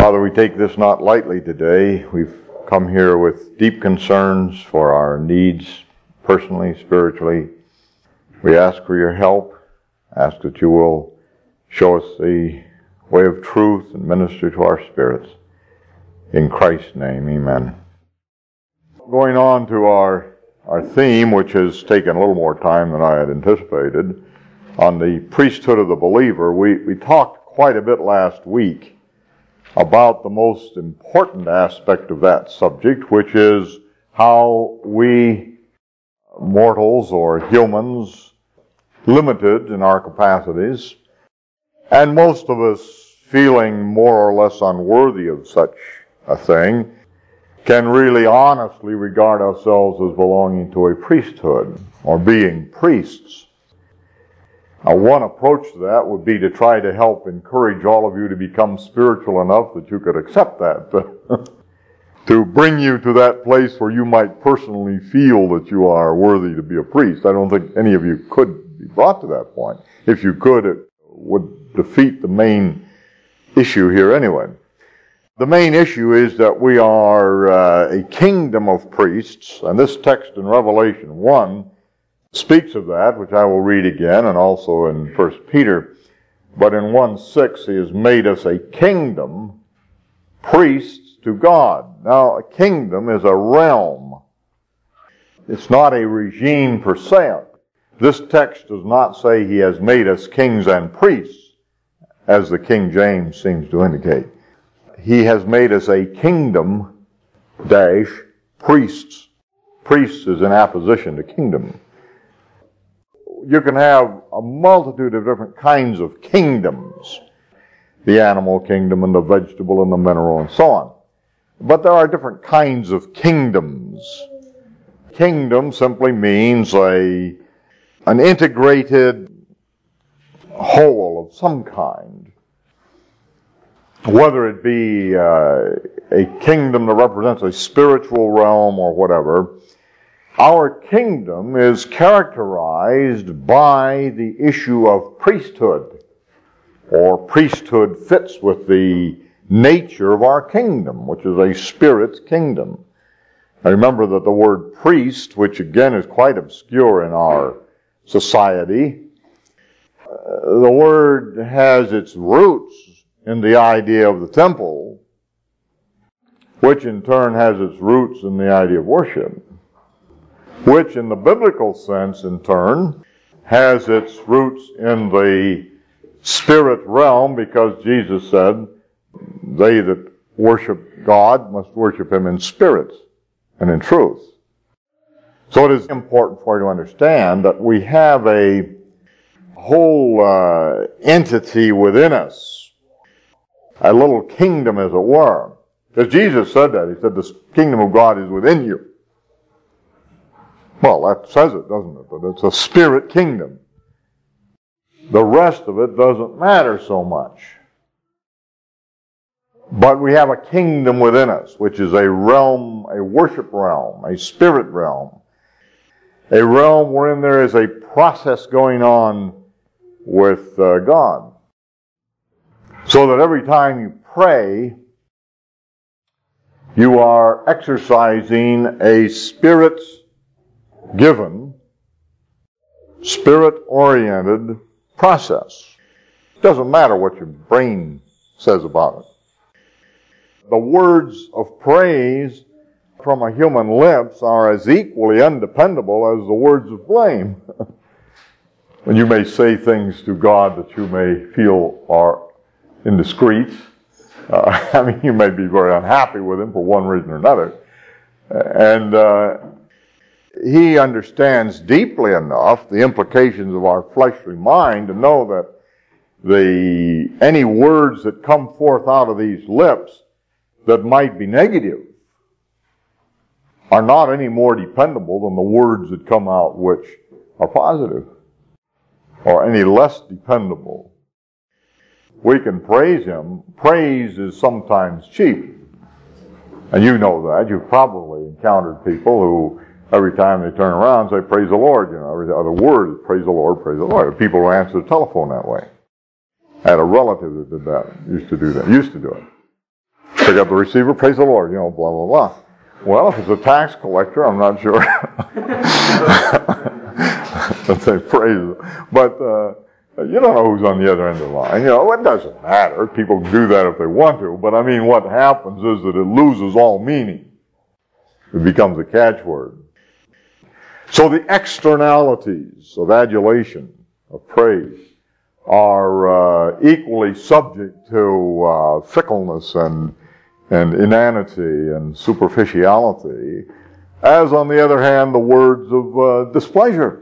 Father, we take this not lightly today. We've come here with deep concerns for our needs, personally, spiritually. We ask for your help. Ask that you will show us the way of truth and minister to our spirits. In Christ's name, amen. Going on to our theme, which has taken a little more time than I had anticipated, on the priesthood of the believer. We talked quite a bit last week about the most important aspect of that subject, which is how we mortals or humans, limited in our capacities, and most of us feeling more or less unworthy of such a thing, can really honestly regard ourselves as belonging to a priesthood or being priests. Now, one approach to that would be to try to help encourage all of you to become spiritual enough that you could accept that. To bring you to that place where you might personally feel that you are worthy to be a priest. I don't think any of you could be brought to that point. If you could, it would defeat the main issue here anyway. The main issue is that we are a kingdom of priests, and this text in Revelation 1 speaks of that, which I will read again, and also in 1 Peter. But in 1:6, he has made us a kingdom, priests to God. Now, a kingdom is a realm. It's not a regime per se. This text does not say he has made us kings and priests, as the King James seems to indicate. He has made us a kingdom, priests. Priests is in apposition to kingdom. You can have a multitude of different kinds of kingdoms. The animal kingdom and the vegetable and the mineral and so on. But there are different kinds of kingdoms. Kingdom simply means an integrated whole of some kind. Whether it be a kingdom that represents a spiritual realm or whatever, our kingdom is characterized by the issue of priesthood, or priesthood fits with the nature of our kingdom, which is a spirit's kingdom. Now remember that the word priest, which again is quite obscure in our society, the word has its roots in the idea of the temple, which in turn has its roots in the idea of worship, which in the biblical sense in turn has its roots in the spirit realm, because Jesus said, they that worship God must worship Him in spirit and in truth. So it is important for you to understand that we have a whole entity within us, a little kingdom as it were. Because Jesus said that. He said, the kingdom of God is within you. Well, that says it, doesn't it? But it's a spirit kingdom. The rest of it doesn't matter so much. But we have a kingdom within us, which is a realm, a worship realm, a spirit realm. A realm wherein there is a process going on with God. So that every time you pray, you are exercising a spirit-given, spirit-oriented process. It doesn't matter what your brain says about it. The words of praise from a human lips are as equally undependable as the words of blame. And you may say things to God that you may feel are indiscreet. You may be very unhappy with Him for one reason or another. And He understands deeply enough the implications of our fleshly mind to know that any words that come forth out of these lips that might be negative are not any more dependable than the words that come out which are positive, or any less dependable. We can praise Him. Praise is sometimes cheap. And you know that. You've probably encountered people who, every time they turn around, say, praise the Lord. Every other word is praise the Lord, praise the Lord. People who answer the telephone that way. I had a relative that did that, used to do it. Pick up the receiver, praise the Lord, blah, blah, blah. Well, if it's a tax collector, I'm not sure. Let's say praise. But you don't know who's on the other end of the line. It doesn't matter. People can do that if they want to. But what happens is that it loses all meaning. It becomes a catchword. So the externalities of adulation, of praise, are equally subject to fickleness and inanity and superficiality, as on the other hand the words of displeasure.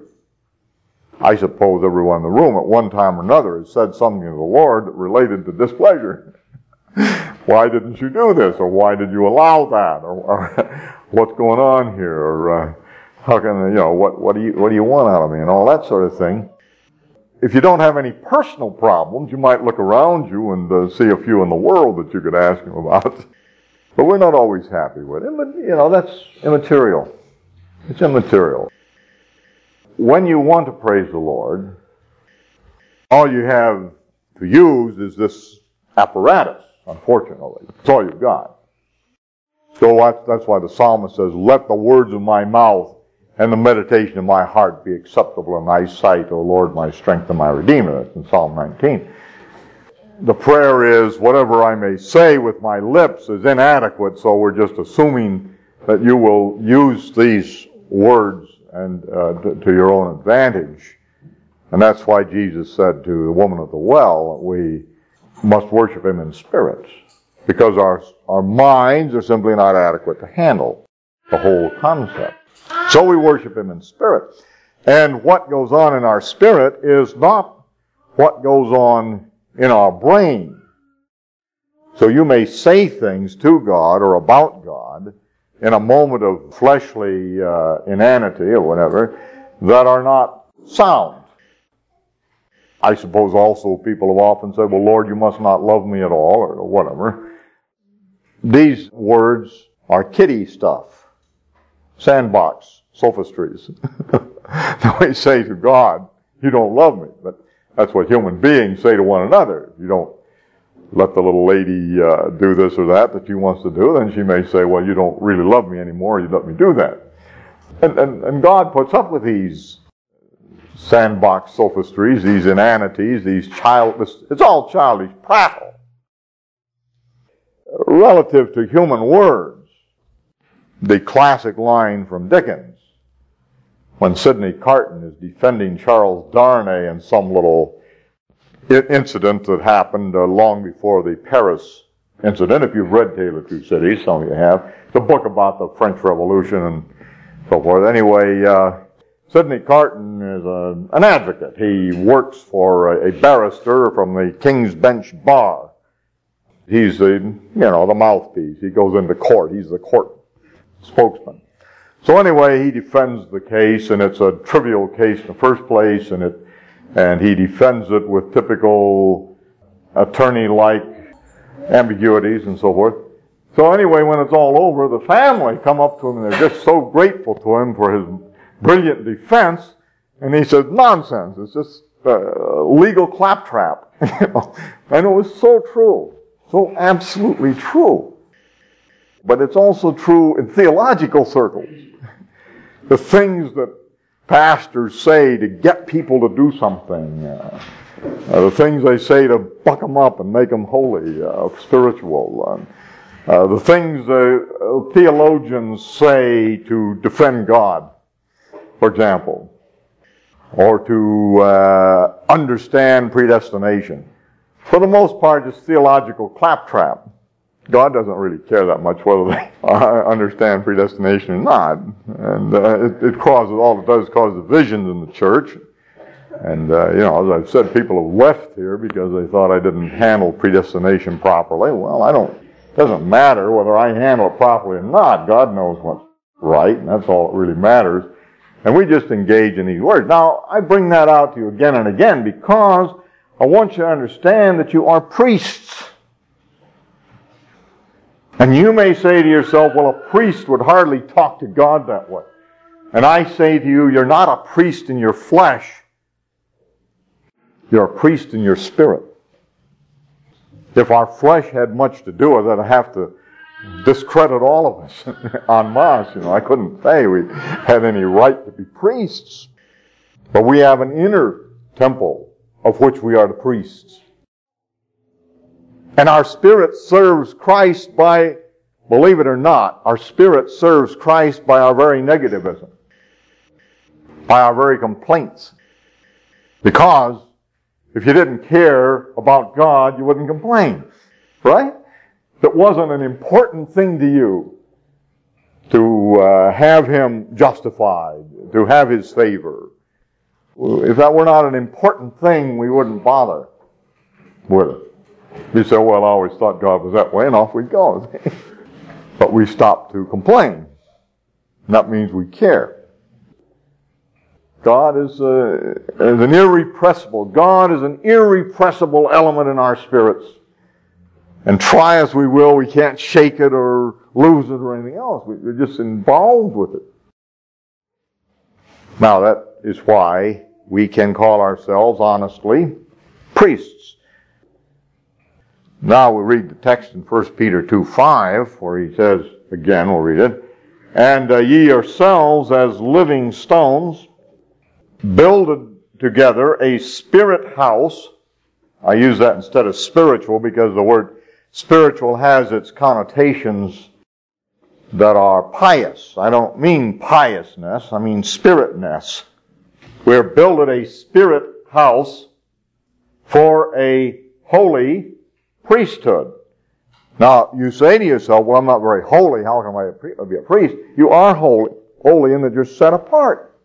I suppose everyone in the room at one time or another has said something to the Lord related to displeasure. Why didn't you do this? Or why did you allow that? Or what's going on here? Or how can what do you want out of me? And all that sort of thing. If you don't have any personal problems, you might look around you and see a few in the world that you could ask him about. But we're not always happy with it. But, that's immaterial. It's immaterial. When you want to praise the Lord, all you have to use is this apparatus, unfortunately. That's all you've got. So that's why the psalmist says, "Let the words of my mouth and the meditation of my heart be acceptable in thy sight, O Lord, my strength and my Redeemer." That's in Psalm 19. The prayer is, whatever I may say with my lips is inadequate, so we're just assuming that you will use these words and to your own advantage. And that's why Jesus said to the woman at the well, we must worship him in spirit, because our minds are simply not adequate to handle the whole concept. So we worship him in spirit. And what goes on in our spirit is not what goes on in our brain. So you may say things to God or about God in a moment of fleshly inanity or whatever that are not sound. I suppose also people have often said, "Well, Lord, you must not love me at all," or whatever. These words are kiddie stuff. Sandbox sophistries. We say to God, "You don't love me." But that's what human beings say to one another. If you don't let the little lady do this or that she wants to do, then she may say, "Well, you don't really love me anymore. You let me do that." And God puts up with these sandbox sophistries, these inanities, it's all childish prattle. Relative to human words, the classic line from Dickens, when Sidney Carton is defending Charles Darnay in some little incident that happened long before the Paris incident. If you've read Tale of Two Cities, some of you have. It's a book about the French Revolution and so forth. Anyway, Sidney Carton is an advocate. He works for a barrister from the King's Bench Bar. He's the mouthpiece. He goes into court. He's the court spokesman. So anyway, he defends the case, and it's a trivial case in the first place, and he defends it with typical attorney-like ambiguities and so forth. So anyway, when it's all over, the family come up to him, and they're just so grateful to him for his brilliant defense, and he says, "Nonsense, it's just legal claptrap." And it was so true, so absolutely true. But it's also true in theological circles. The things that pastors say to get people to do something, the things they say to buck them up and make them holy, spiritual, the things theologians say to defend God, for example, or to understand predestination. For the most part, it's theological claptrap. God doesn't really care that much whether they understand predestination or not. And it causes, all it does is cause divisions in the church. And, as I've said, people have left here because they thought I didn't handle predestination properly. Well, it doesn't matter whether I handle it properly or not. God knows what's right, and that's all that really matters. And we just engage in these words. Now, I bring that out to you again and again because I want you to understand that you are priests. And you may say to yourself, "Well, a priest would hardly talk to God that way." And I say to you, you're not a priest in your flesh. You're a priest in your spirit. If our flesh had much to do with it, I'd have to discredit all of us en masse. I couldn't say we had any right to be priests. But we have an inner temple of which we are the priests. And our spirit serves Christ by, believe it or not, our spirit serves Christ by our very negativism, by our very complaints. Because if you didn't care about God, you wouldn't complain, right? If it wasn't an important thing to you to have Him justified, to have His favor, if that were not an important thing, we wouldn't bother with it. You say, well, I always thought God was that way, and off we go. But we stop to complain. And that means we care. God is an irrepressible. God is an irrepressible element in our spirits. And try as we will, we can't shake it or lose it or anything else. We're just involved with it. Now that is why we can call ourselves honestly priests. Now we read the text in 1 Peter 2:5 where he says, again we'll read it, and ye yourselves as living stones, builded together a spirit house. I use that instead of spiritual because the word spiritual has its connotations that are pious. I don't mean piousness, I mean spiritness. We're building a spirit house for a holy priesthood. Now, you say to yourself, well, I'm not very holy. How can I be a priest? You are holy in that you're set apart.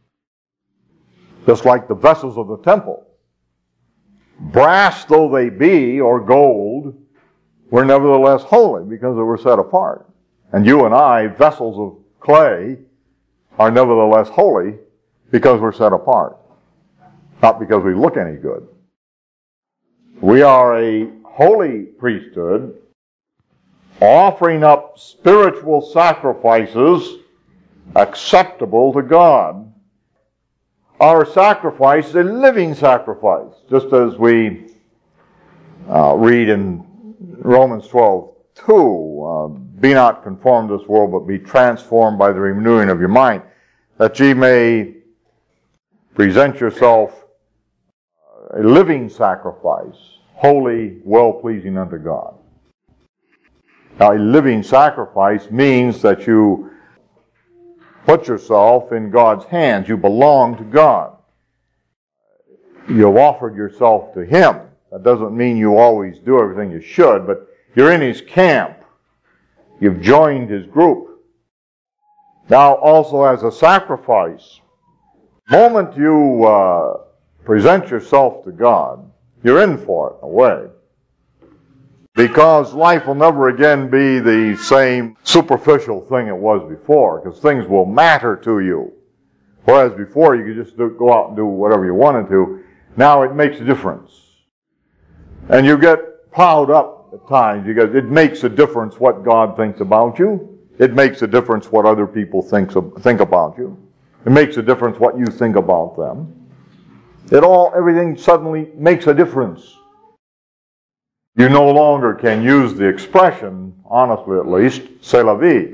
Just like the vessels of the temple. Brass though they be, or gold, were nevertheless holy because they were set apart. And you and I, vessels of clay, are nevertheless holy because we're set apart. Not because we look any good. We are a holy priesthood, offering up spiritual sacrifices acceptable to God. Our sacrifice is a living sacrifice, just as we read in Romans 12:2, be not conformed to this world, but be transformed by the renewing of your mind, that ye may present yourself a living sacrifice, holy, well-pleasing unto God. Now, a living sacrifice means that you put yourself in God's hands. You belong to God. You've offered yourself to Him. That doesn't mean you always do everything you should, but you're in His camp. You've joined His group. Now, also as a sacrifice, the moment you present yourself to God, you're in for it, in a way. Because life will never again be the same superficial thing it was before, because things will matter to you. Whereas before you could just go out and do whatever you wanted to, now it makes a difference. And you get plowed up at times because it makes a difference what God thinks about you. It makes a difference what other people think about you. It makes a difference what you think about them. Everything suddenly makes a difference. You no longer can use the expression, honestly at least, c'est la vie.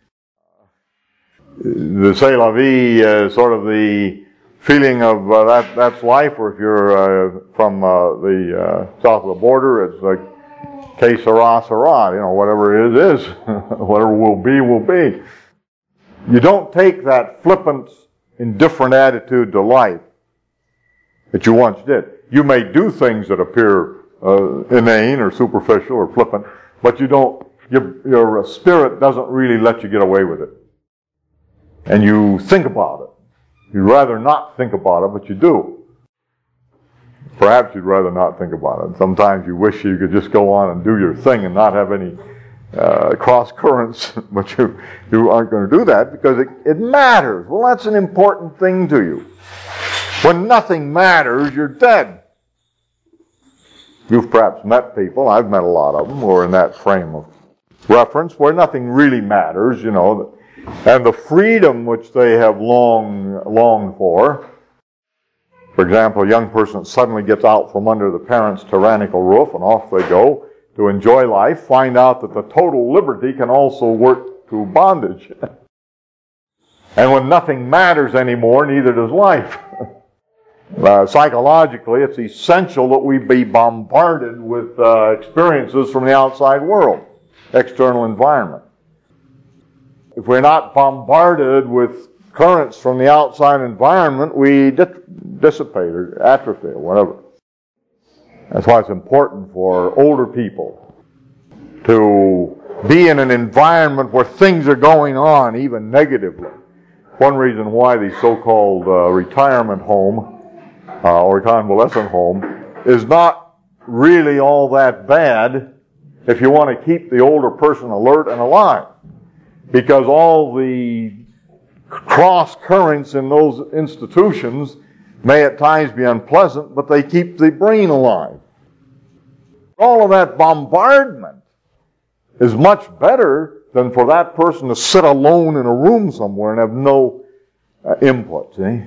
The c'est la vie is sort of the feeling of that's life, or if you're from the south of the border, it's like que sera, sera, whatever it is, whatever will be, will be. You don't take that flippant, indifferent attitude to life that you once did. You may do things that appear inane or superficial or flippant, but you don't. Your spirit doesn't really let you get away with it, and you think about it. You'd rather not think about it, but you do. Perhaps you'd rather not think about it. Sometimes you wish you could just go on and do your thing and not have any cross currents, but you aren't going to do that because it matters. Well, that's an important thing to you. When nothing matters, you're dead. You've perhaps met people, I've met a lot of them, who are in that frame of reference where nothing really matters, and the freedom which they have longed for. For example, a young person suddenly gets out from under the parents' tyrannical roof and off they go to enjoy life, find out that the total liberty can also work to bondage. And when nothing matters anymore, neither does life. Psychologically, it's essential that we be bombarded with experiences from the outside world, external environment. If we're not bombarded with currents from the outside environment, we dissipate or atrophy or whatever. That's why it's important for older people to be in an environment where things are going on, even negatively. One reason why the so-called retirement home or convalescent home is not really all that bad if you want to keep the older person alert and alive. Because all the cross currents in those institutions may at times be unpleasant, but they keep the brain alive. All of that bombardment is much better than for that person to sit alone in a room somewhere and have no input. See?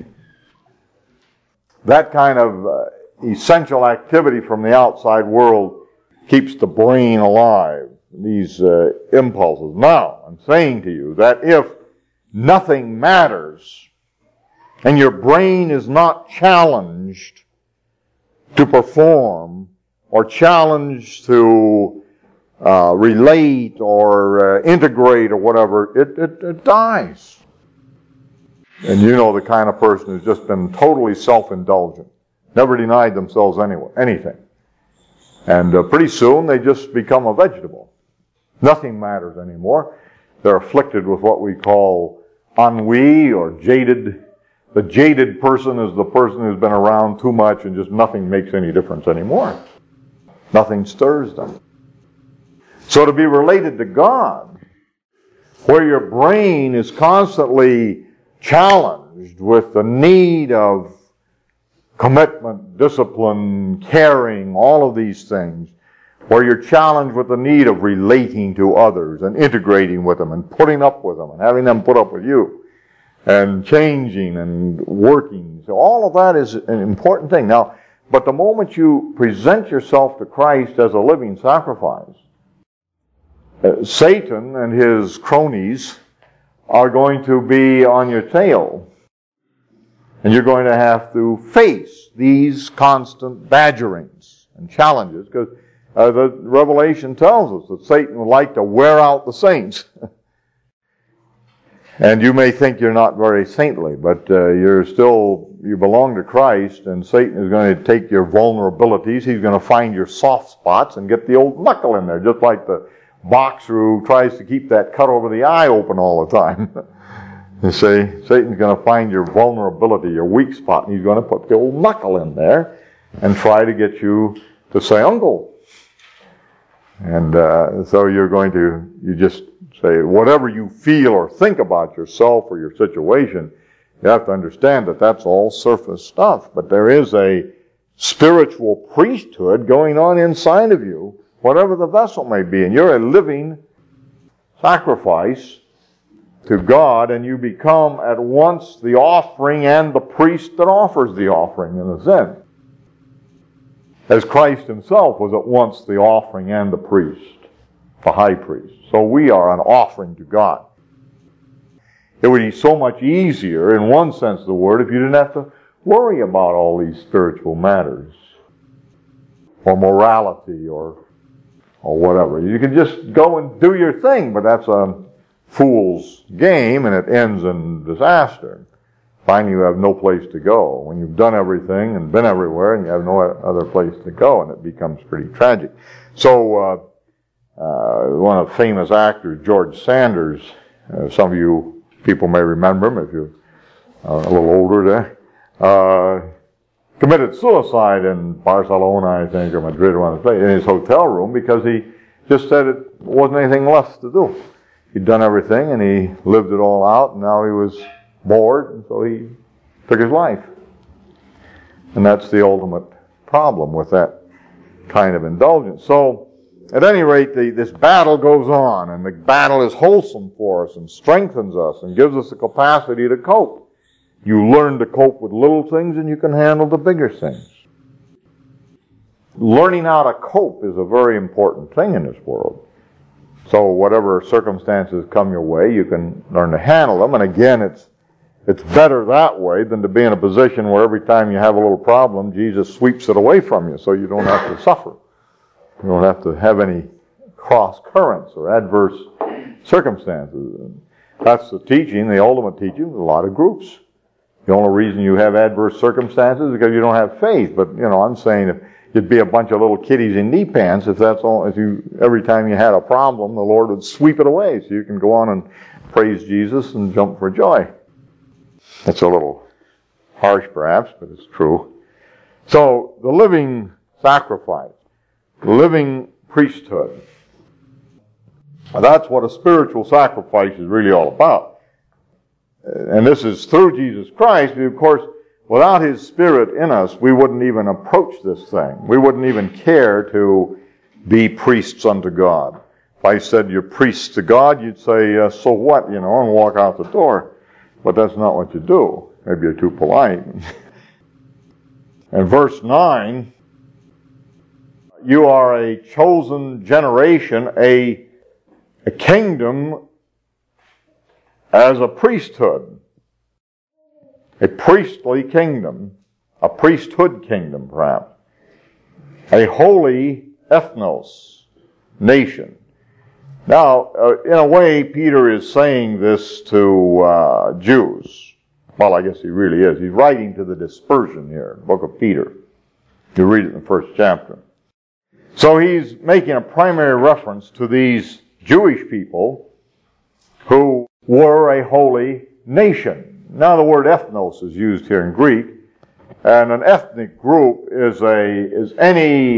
That kind of essential activity from the outside world keeps the brain alive, these impulses. Now, I'm saying to you that if nothing matters and your brain is not challenged to perform or challenged to relate or integrate or whatever, it dies. And you know the kind of person who's just been totally self-indulgent, never denied themselves anything. And pretty soon they just become a vegetable. Nothing matters anymore. They're afflicted with what we call ennui or jaded. The jaded person is the person who's been around too much and just nothing makes any difference anymore. Nothing stirs them. So to be related to God, where your brain is constantly challenged with the need of commitment, discipline, caring, all of these things, where you're challenged with the need of relating to others and integrating with them and putting up with them and having them put up with you and changing and working. So all of that is an important thing. Now, but the moment you present yourself to Christ as a living sacrifice, Satan and his cronies are going to be on your tail. And you're going to have to face these constant badgerings and challenges, because the Revelation tells us that Satan would like to wear out the saints. And you may think you're not very saintly, but you belong to Christ, and Satan is going to take your vulnerabilities. He's going to find your soft spots and get the old knuckle in there, just like the boxer who tries to keep that cut over the eye open all the time. You see, Satan's going to find your vulnerability, your weak spot, and he's going to put the old knuckle in there and try to get you to say uncle. And so you just say, whatever you feel or think about yourself or your situation, you have to understand that that's all surface stuff. But there is a spiritual priesthood going on inside of you, whatever the vessel may be. And you're a living sacrifice to God, and you become at once the offering and the priest that offers the offering, in a sense. As Christ himself was at once the offering and the priest, the high priest. So we are an offering to God. It would be so much easier, in one sense of the word, if you didn't have to worry about all these spiritual matters, or morality, or whatever. You can just go and do your thing, but that's a fool's game, and it ends in disaster. Finally, you have no place to go. When you've done everything and been everywhere, and you have no other place to go, and it becomes pretty tragic. So, one of the famous actors, George Sanders, some of you people may remember him if you're a little older there, committed suicide in Barcelona, I think, or Madrid, one of the places, in his hotel room, because he just said it wasn't anything less to do. He'd done everything, and he lived it all out, and now he was bored, and so he took his life. And that's the ultimate problem with that kind of indulgence. So, at any rate, this battle goes on, and the battle is wholesome for us and strengthens us and gives us the capacity to cope. You learn to cope with little things, and you can handle the bigger things. learning how to cope is a very important thing in this world. So whatever circumstances come your way, you can learn to handle them. And again, it's better that way than to be in a position where every time you have a little problem, Jesus sweeps it away from you so you don't have to suffer. You don't have to have any cross currents or adverse circumstances. And that's the teaching, the ultimate teaching of a lot of groups. The only reason you have adverse circumstances is because you don't have faith. But, I'm saying if you'd be a bunch of little kiddies in knee pants if that's all, every time you had a problem, the Lord would sweep it away so you can go on and praise Jesus and jump for joy. It's a little harsh perhaps, but it's true. So, the living sacrifice, the living priesthood, that's what a spiritual sacrifice is really all about. And this is through Jesus Christ. Of course, without His Spirit in us, we wouldn't even approach this thing. We wouldn't even care to be priests unto God. If I said you're priests to God, you'd say, so what, and walk out the door. But that's not what you do. Maybe you're too polite. And verse 9, you are a chosen generation, a kingdom as a priesthood. A priestly kingdom, a priesthood kingdom perhaps, a holy ethnos, nation. Now, in a way, Peter is saying this to Jews. Well, I guess he really is. He's writing to the dispersion here in the book of Peter. You read it in the first chapter. So he's making a primary reference to these Jewish people who were a holy nation. Now the word ethnos is used here in Greek, and an ethnic group is any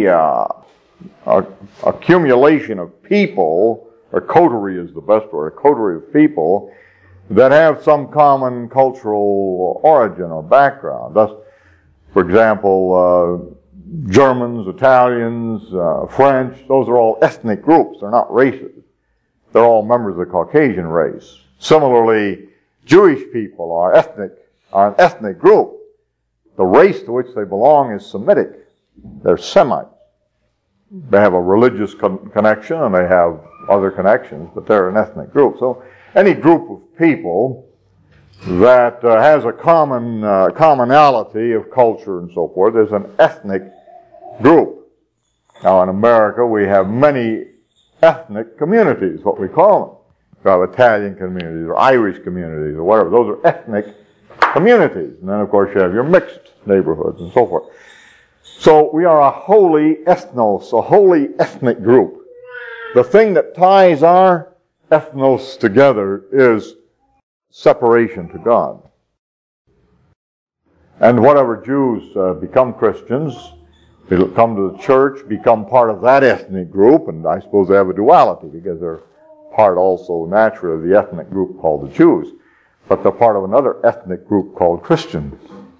accumulation of people, or coterie is the best word, a coterie of people that have some common cultural origin or background. Thus, for example, Germans, Italians, French, those are all ethnic groups. They're not races. They're all members of the Caucasian race. Similarly, Jewish people are an ethnic group. The race to which they belong is Semitic. They're Semites. They have a religious connection and they have other connections, but they're an ethnic group. So any group of people that has a commonality of culture and so forth is an ethnic group. Now in America we have many ethnic communities, what we call them. You have Italian communities or Irish communities or whatever. Those are ethnic communities. And then of course you have your mixed neighborhoods and so forth. So we are a holy ethnos, a holy ethnic group. The thing that ties our ethnos together is separation to God. And whatever Jews become Christians, they come to the church, become part of that ethnic group, and I suppose they have a duality because they're part also naturally of the ethnic group called the Jews, but they're part of another ethnic group called Christians.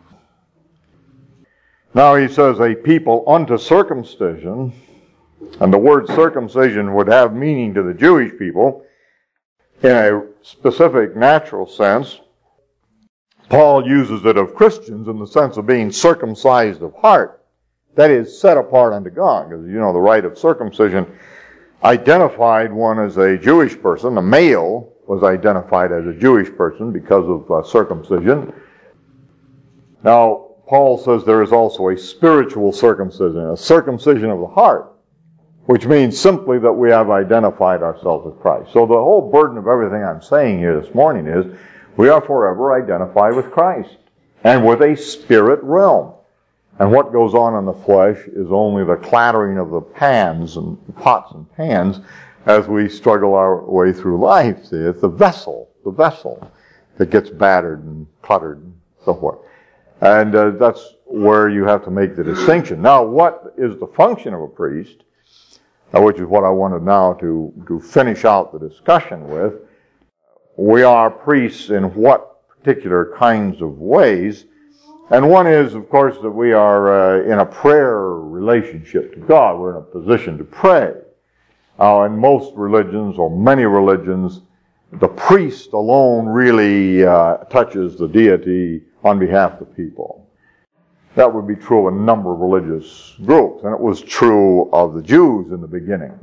Now he says a people unto circumcision, and the word circumcision would have meaning to the Jewish people in a specific natural sense. Paul uses it of Christians in the sense of being circumcised of heart. That is, set apart unto God. Because, the rite of circumcision identified one as a Jewish person. The male was identified as a Jewish person because of circumcision. Now, Paul says there is also a spiritual circumcision, a circumcision of the heart, which means simply that we have identified ourselves with Christ. So the whole burden of everything I'm saying here this morning is we are forever identified with Christ and with a spirit realm. And what goes on in the flesh is only the clattering of the pans and pots and pans as we struggle our way through life. See, it's the vessel that gets battered and cluttered and so forth. And that's where you have to make the distinction. Now, what is the function of a priest? Which is what I wanted now to finish out the discussion with. We are priests in what particular kinds of ways? And one is, of course, that we are in a prayer relationship to God. We're in a position to pray. In most religions, or many religions, the priest alone really touches the deity on behalf of the people. That would be true of a number of religious groups, and it was true of the Jews in the beginning.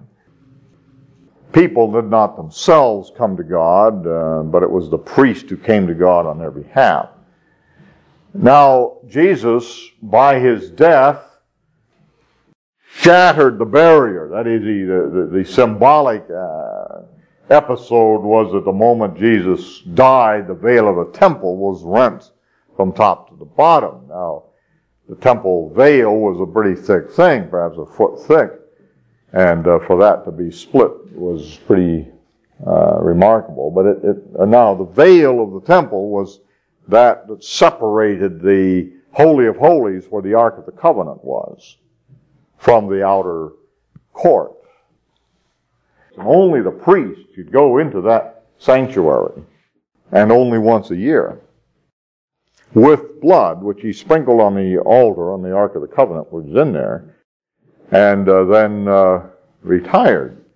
People did not themselves come to God, but it was the priest who came to God on their behalf. Now, Jesus, by his death, shattered the barrier. That is, the symbolic episode was that the moment Jesus died, the veil of the temple was rent from top to the bottom. Now, the temple veil was a pretty thick thing, perhaps a foot thick, and for that to be split was pretty remarkable. But now the veil of the temple was that separated the Holy of Holies, where the Ark of the Covenant was, from the outer court. And only the priest could go into that sanctuary, and only once a year, with blood, which he sprinkled on the altar on the Ark of the Covenant, which was in there, and then retired.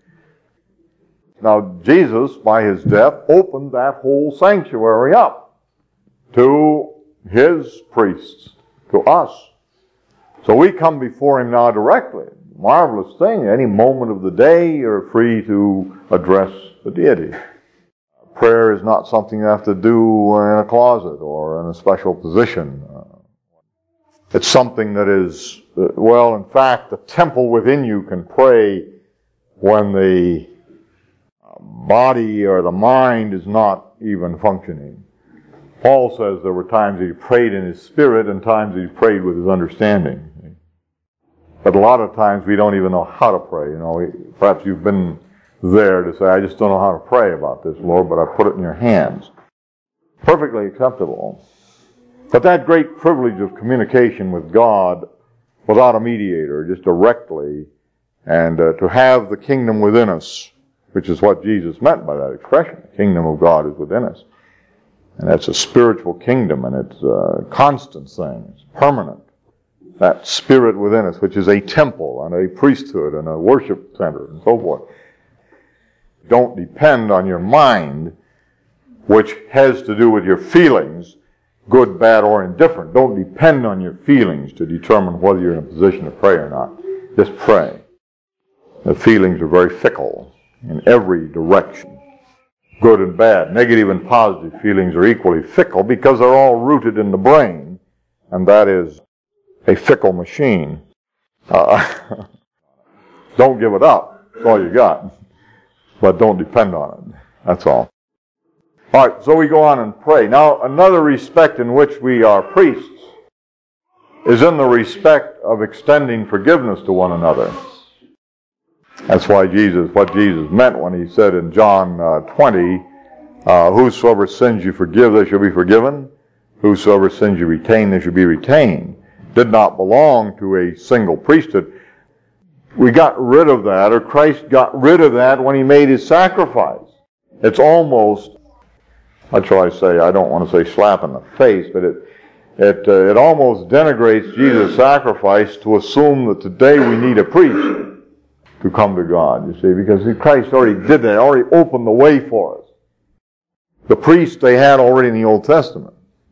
Now, Jesus, by his death, opened that whole sanctuary up to his priests, to us. So we come before him now directly. Marvelous thing. Any moment of the day, you're free to address the deity. Prayer is not something you have to do in a closet or in a special position. It's something that is, well, in fact, the temple within you can pray when the body or the mind is not even functioning. Paul says there were times that he prayed in his spirit and times that he prayed with his understanding. But a lot of times we don't even know how to pray. Perhaps you've been there to say, I just don't know how to pray about this, Lord, but I put it in your hands. Perfectly acceptable. But that great privilege of communication with God without a mediator, just directly, and to have the kingdom within us, which is what Jesus meant by that expression. The kingdom of God is within us. And that's a spiritual kingdom, and it's a constant thing. It's permanent. That spirit within us, which is a temple and a priesthood and a worship center and so forth. Don't depend on your mind, which has to do with your feelings, good, bad, or indifferent. Don't depend on your feelings to determine whether you're in a position to pray or not. Just pray. The feelings are very fickle in every direction. Good and bad, negative and positive feelings are equally fickle because they're all rooted in the brain, and that is a fickle machine. Don't give it up. That's all you got. But don't depend on it. That's all. All right, so we go on and pray. Now, another respect in which we are priests is in the respect of extending forgiveness to one another. That's why what Jesus meant when he said in John 20, whosoever sins you forgive, they shall be forgiven. Whosoever sins you retain, they shall be retained. Did not belong to a single priesthood. We got rid of that, or Christ got rid of that when he made his sacrifice. It's almost, what shall I say, I don't want to say slap in the face, but it almost denigrates Jesus' sacrifice to assume that today we need a priest to come to God, you see, because Christ already did that, already opened the way for us. The priests they had already in the Old Testament.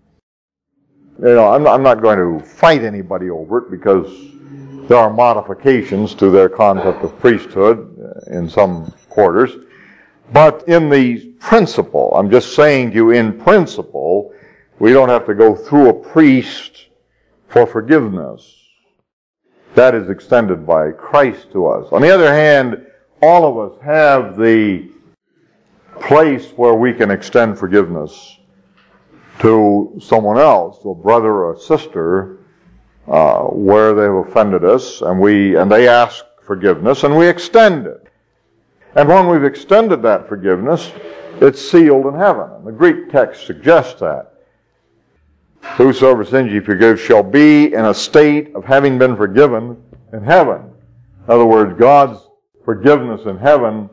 I'm not going to fight anybody over it because there are modifications to their concept of priesthood in some quarters. But in the principle, I'm just saying to you in principle, we don't have to go through a priest for forgiveness. That is extended by Christ to us. On the other hand, all of us have the place where we can extend forgiveness to someone else, to a brother or a sister, where they've offended us, and they ask forgiveness, and we extend it. And when we've extended that forgiveness, it's sealed in heaven. And the Greek text suggests that. Whosoever sins ye forgive shall be in a state of having been forgiven in heaven. In other words, God's forgiveness in heaven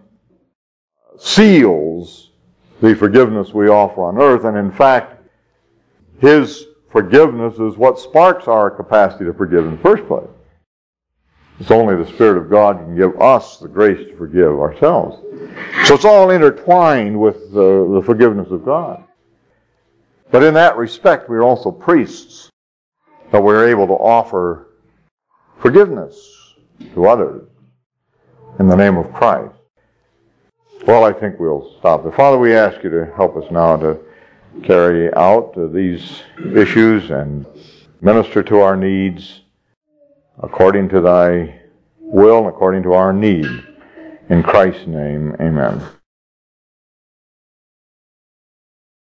seals the forgiveness we offer on earth, and in fact, his forgiveness is what sparks our capacity to forgive in the first place. It's only the Spirit of God who can give us the grace to forgive ourselves. So it's all intertwined with the forgiveness of God. But in that respect, we're also priests. but we're able to offer forgiveness to others in the name of Christ. Well, I think we'll stop there. Father, we ask you to help us now to carry out these issues and minister to our needs according to thy will and according to our need. In Christ's name, amen.